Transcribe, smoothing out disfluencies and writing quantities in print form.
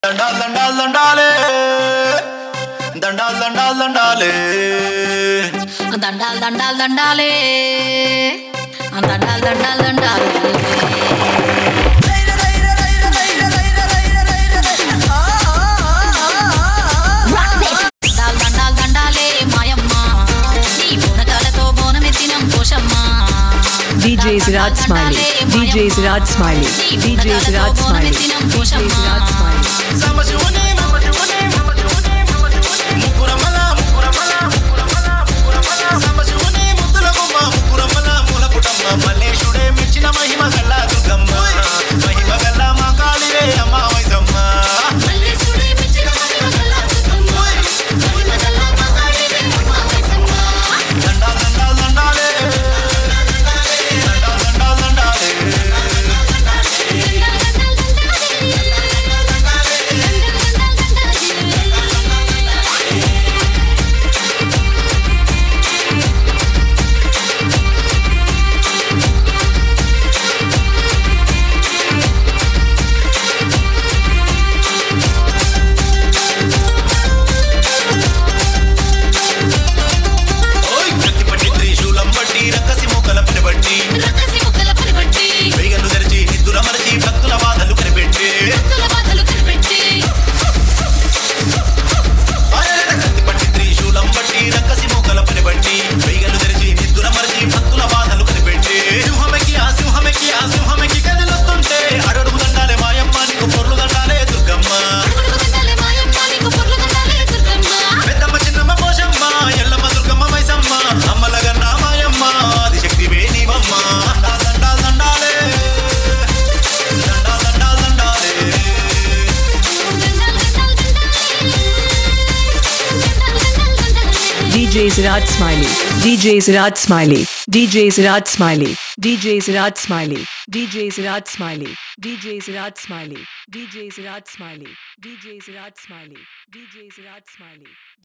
దండాలు దండాలు దండాలే దండాలు దండాలు దండాలే దండాలు దండాలు దండాలే దండాలు దండాలు దండాలే దండాలు దండాలే మాయమ్మ నీ బోనకాలతో బోనమెత్తినం Poshamma DJ Raj Smiley, DJ Raj Smiley, DJ Raj Smiley, DJ Raj Smiley. సమశివుని ముకురమల సమశివుని ముద్దుల బొమ్మ ముకురమల మూల పుటమ్మ మల్లేశుడే మెచ్చిన మహిమ గల్ల దుర్గమ్మ మహిమ గల్ల మా కాళివే అమ్మ వైసమ్మ మల్లేశుడే మెచ్చిన మహిమ గల్ల దుర్గమ్మ మహిమ గల్ల మా కాళివే అమ్మ వైసమ్మ దండాలు దండాలు దండాలే దండాలు దండాలు దండాలే ఓయ్ కత్తిపట్టి త్రిశూలం బట్టి రక్కసి మోకల పనిబట్టి రకసి ముక్కల పరిబట్టి వేగలు తెరిచి నిద్దుల మరచి భక్తుల బాధలు కనిపెట్టి భక్తుల బాధలు కనిపెట్టి కత్తిపట్టి త్రిశూలం బట్టి రక్కసి మోకల పనిబట్టి వేగలు తెరిచి నిద్దుల మరచి భక్తుల బాధలు కనిపెట్టి సింహమెక్కి కదిలొస్తుంటే అడుగు దండాలే మాయమ్మ నీకు పొర్లు దండాలే దుర్గమ్మ అడుగు దండాలే మాయమ్మ నీకు పొర్లు దండాలే దుర్గమ్మ పెద్దమ్మ చిన్నమ్మ పోషమ్మ ఎల్లమ్మ దుర్గమ్మ మైసమ్మ అమ్మలగన్న మాయమ్మ ఆదిశక్తి వేణివమ్మ దండాలు దండాలే దండాలు దండాలు దండాలే DJ Raj Smiley, DJ Raj Smiley, DJ Raj Smiley, DJ Raj Smiley, DJ Raj Smiley, DJ Raj Smiley, DJ Raj Smiley, DJ Raj Smiley, DJ Raj Smiley.